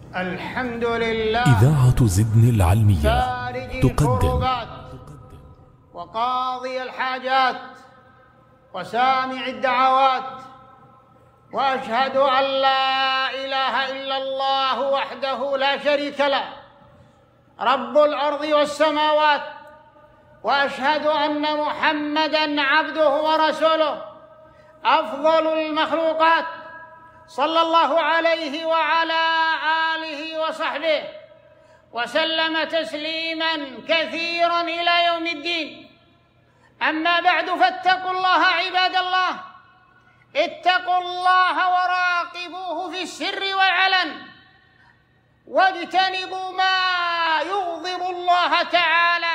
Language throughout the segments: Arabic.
الحمد لله إذاعة زدن العلمية فارج تقدم الكربات وقاضي الحاجات وسامع الدعوات، وأشهد أن لا إله إلا الله وحده لا شريك له رب الأرض والسماوات، وأشهد أن محمدًا عبده ورسوله أفضل المخلوقات، صلى الله عليه وعلى آله وصحبه وسلم تسليماً كثيراً إلى يوم الدين. أما بعد، فاتقوا الله عباد الله، اتقوا الله وراقبوه في السر والعلن، واجتنبوا ما يغضب الله تعالى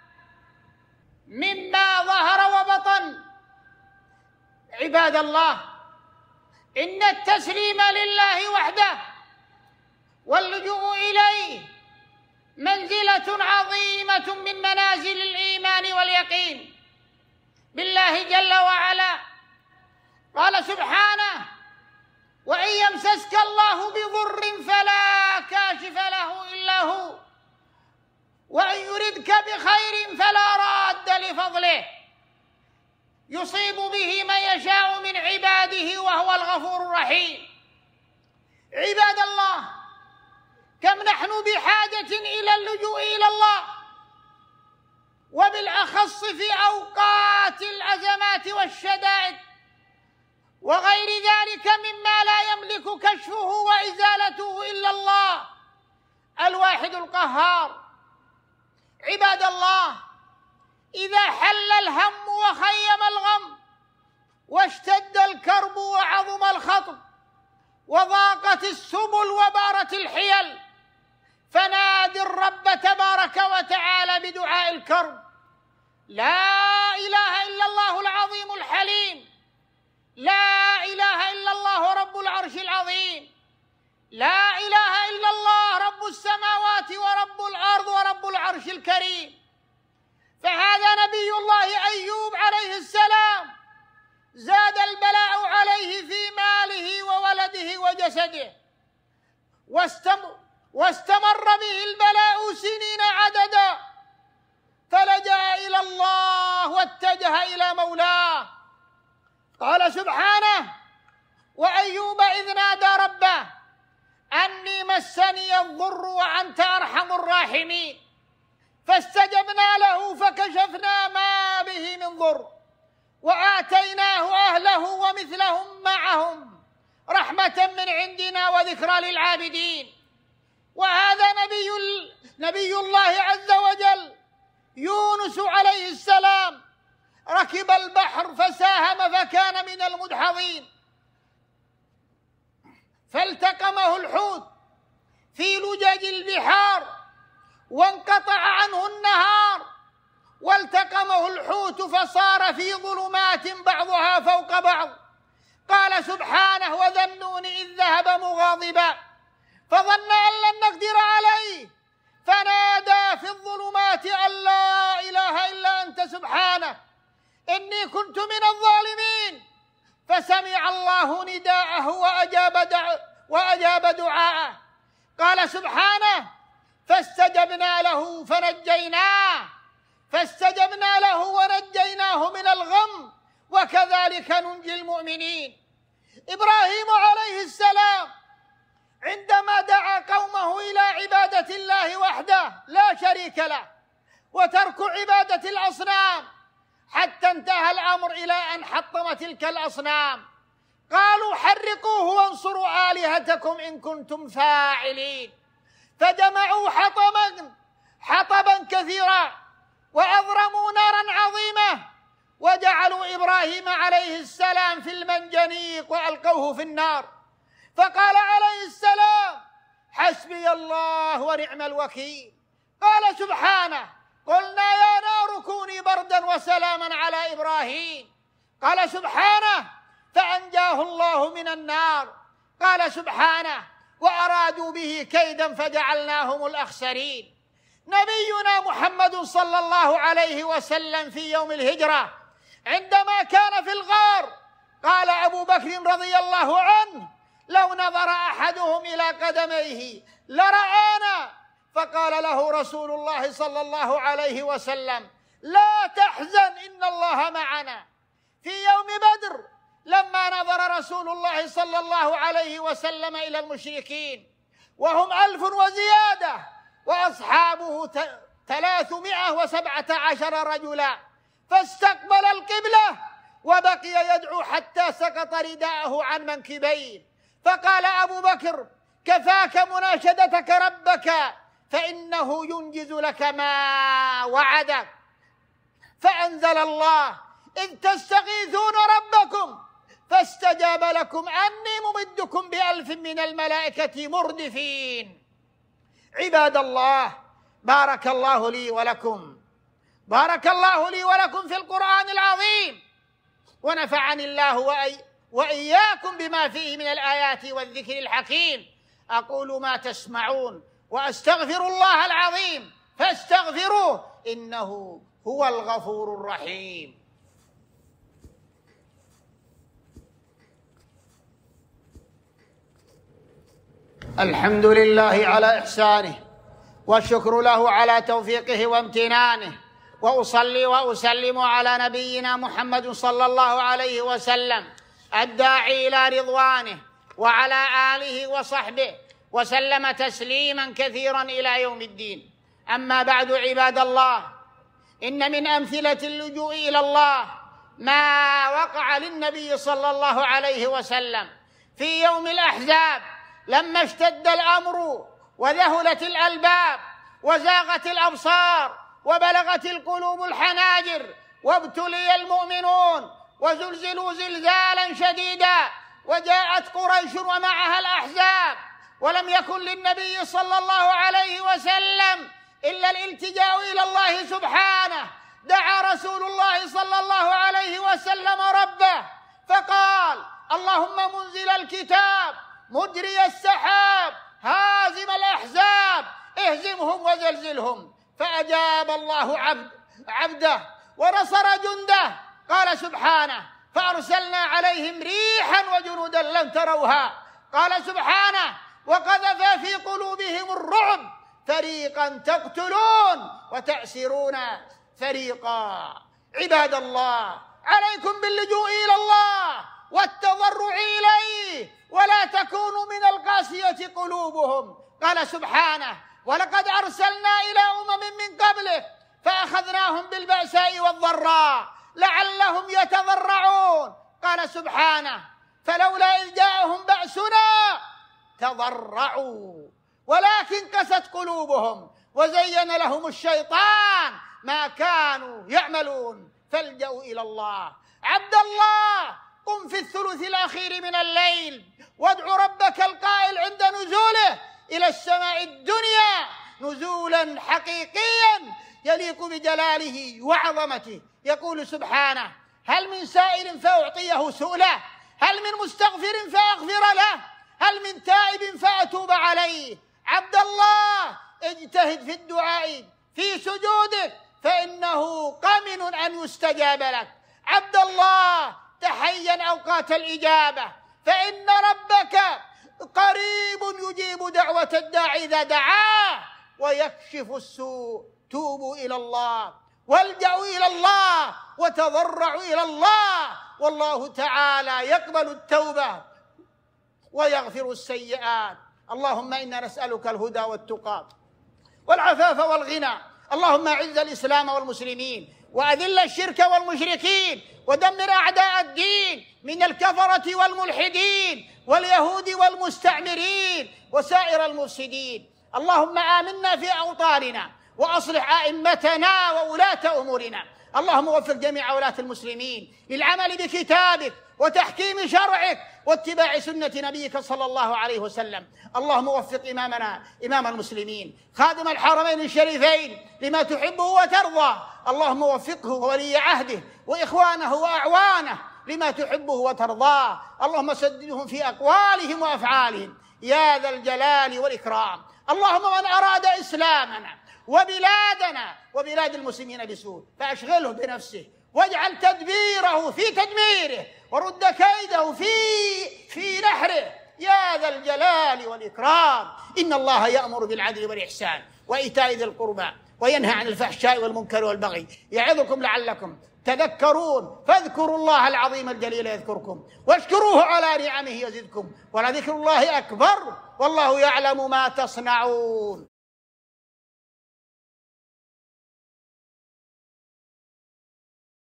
مما ظهر وبطن. عباد الله، إن التسليم لله وحده واللجوء إليه منزلة عظيمة من منازل الإيمان واليقين بالله جل وعلا. قال سبحانه: وإن يمسسك الله بضر فلا كاشف له إلا هو، وإن يردك بخير فلا راد لفضله، يصيب به من يشاء من عباده وهو الغفور الرحيم. عباد الله، كم نحن بحاجة إلى اللجوء إلى الله، وبالأخص في أوقات الأزمات والشدائد وغير ذلك مما لا يملك كشفه وإزالته إلا الله الواحد القهار. عباد الله، إذا حل الهم وخيم الغم واشتد الكرب وعظم الخطب وضاقت السبل وبارت الحيل، فنادي الرب تبارك وتعالى بدعاء الكرب: لا إله إلا الله العظيم الحليم، لا إله إلا الله رب العرش العظيم، لا إله إلا الله رب السماوات ورب الأرض ورب العرش الكريم. فهذا نبي الله أيوب عليه السلام زاد البلاء عليه في ماله وولده وجسده، واستمر به البلاء سنين عددا، فلجأ إلى الله واتجه إلى مولاه. قال سبحانه: وأيوب إذ نادى ربه أني مسني الضر وأنت أرحم الراحمين، فاستجبنا له فكشفنا ما به من ضر، وآتيناه أهله ومثلهم معهم رحمة من عندنا وذكرى للعابدين. وهذا نبي الله عز وجل يونس عليه السلام ركب البحر فساهم فكان من المدحضين، فالتقمه الحوت في لجج البحار وانقطع عنه النهار، والتقمه الحوت فصار في ظلمات بعضها فوق بعض. قال سبحانه: وذا النون إذ ذهب مغاضبا فظن أن لن نقدر عليه فنادى في الظلمات أن لا إله إلا أنت سبحانك إني كنت من الظالمين، فسمع الله نداءه وأجاب دعاءه. قال سبحانه: فاستجبنا له ونجيناه من الغم، وكذلك ننجي المؤمنين. إبراهيم عليه السلام عندما دعا قومه إلى عبادة الله وحده لا شريك له وترك عبادة الأصنام، حتى انتهى الأمر إلى أن حطم تلك الأصنام، قالوا: حرقوه وانصروا آلهتكم إن كنتم فاعلين. فجمعوا حطبا كثيرا وأضرموا نارا عظيمة وجعلوا إبراهيم عليه السلام في المنجنيق وألقوه في النار، فقال عليه السلام: حسبي الله ونعم الوكيل. قال سبحانه: قلنا يا نار كوني بردا وسلاما على إبراهيم. قال سبحانه: فأنجاه الله من النار. قال سبحانه: وأرادوا به كيدا فجعلناهم الأخسرين. نبينا محمد صلى الله عليه وسلم في يوم الهجرة عندما كان في الغار قال أبو بكر رضي الله عنه: لو نظر أحدهم إلى قدميه لرآنا. فقال له رسول الله صلى الله عليه وسلم: لا تحزن إن الله معنا. في يوم بدر لما نظر رسول الله صلى الله عليه وسلم إلى المشركين وهم 1000 وزيادة وأصحابه 317 رجلا، فاستقبل القبلة وبقي يدعو حتى سقط رداءه عن منكبيه. فقال أبو بكر: كفاك مناشدتك ربك فإنه ينجز لك ما وعدك. فأنزل الله: إذ تستغيثون ربكم فاستجاب لكم أني ممدكم ب1000 من الملائكة مردفين. عباد الله، بارك الله لي ولكم، بارك الله لي ولكم في القرآن العظيم، ونفعني الله وإياكم بما فيه من الآيات والذكر الحكيم. أقول ما تسمعون وأستغفر الله العظيم فاستغفروه إنه هو الغفور الرحيم. الحمد لله على إحسانه، والشكر له على توفيقه وامتنانه، وأصلي وأسلم على نبينا محمد صلى الله عليه وسلم الداعي إلى رضوانه، وعلى آله وصحبه وسلم تسليما كثيرا إلى يوم الدين. أما بعد، عباد الله، إن من أمثلة اللجوء إلى الله ما وقع للنبي صلى الله عليه وسلم في يوم الأحزاب، لما اشتد الأمر وذهلت الألباب وزاغت الأبصار وبلغت القلوب الحناجر، وابتلي المؤمنون وزلزلوا زلزالا شديدا، وجاءت قريش ومعها الأحزاب، ولم يكن للنبي صلى الله عليه وسلم إلا الالتجاء إلى الله سبحانه. دعا رسول الله صلى الله عليه وسلم ربه فقال: اللهم منزل الكتاب، مجري السحاب، هازم الأحزاب، اهزمهم وزلزلهم. فأجاب الله عبده ونصر جنده. قال سبحانه: فأرسلنا عليهم ريحا وجنودا لم تروها. قال سبحانه: وقذف في قلوبهم الرعب، فريقا تقتلون وتأسرون فريقا. عباد الله، عليكم باللجوء إلى الله والتضرع إليه، ولا تكونوا من القاسية قلوبهم. قال سبحانه: ولقد أرسلنا إلى من قبلك فأخذناهم بالبأساء والضراء لعلهم يتضرعون. قال سبحانه: فلولا إذ جاءهم بأسنا تضرعوا ولكن قست قلوبهم وزين لهم الشيطان ما كانوا يعملون فالجأوا إلى الله. عبد الله، قم في الثلث الأخير من الليل وادع ربك القائل عند نزوله إلى السماء الدنيا نزولا حقيقيا يليق بجلاله وعظمته. يقول سبحانه: هل من سائل فأعطيه سؤله، هل من مستغفر فأغفر له، هل من تائب فأتوب عليه. عبد الله، اجتهد في الدعاء في سجودك فإنه قمن أن يستجاب لك. عبد الله، تحين أوقات الإجابة فإن ربك قريب يجيب دعوة الداعي إذا دعاه ويكشف السوء. توبوا إلى الله والجأوا إلى الله وتضرعوا إلى الله، والله تعالى يقبل التوبة ويغفر السيئات. اللهم إنا نسألك الهدى والتقى والعفاف والغنى. اللهم أعز الإسلام والمسلمين وأذل الشرك والمشركين ودمر أعداء الدين من الكفرة والملحدين واليهود والمستعمرين وسائر المفسدين. اللهم آمنا في أوطاننا وأصلح أئمتنا وولاة أمورنا. اللهم وفق جميع ولاة المسلمين للعمل بكتابك وتحكيم شرعك واتباع سنة نبيك صلى الله عليه وسلم. اللهم وفق إمامنا إمام المسلمين خادم الحرمين الشريفين لما تحبه وترضى. اللهم وفقه وولي عهده وإخوانه وأعوانه لما تحبه وترضاه. اللهم سددهم في أقوالهم وأفعالهم يا ذا الجلال والإكرام. اللهم من أراد إسلامنا وبلادنا وبلاد المسلمين بسوء فأشغله بنفسه واجعل تدبيره في تدميره ورد كيده في نحره يا ذا الجلال والإكرام. إن الله يأمر بالعدل والإحسان وإيتاء ذي القربى وينهى عن الفحشاء والمنكر والبغي يعظكم لعلكم تذكرون. فاذكروا الله العظيم الجليل يذكركم واشكروه على نعمه يزدكم ولذكر الله أكبر والله يعلم ما تصنعون.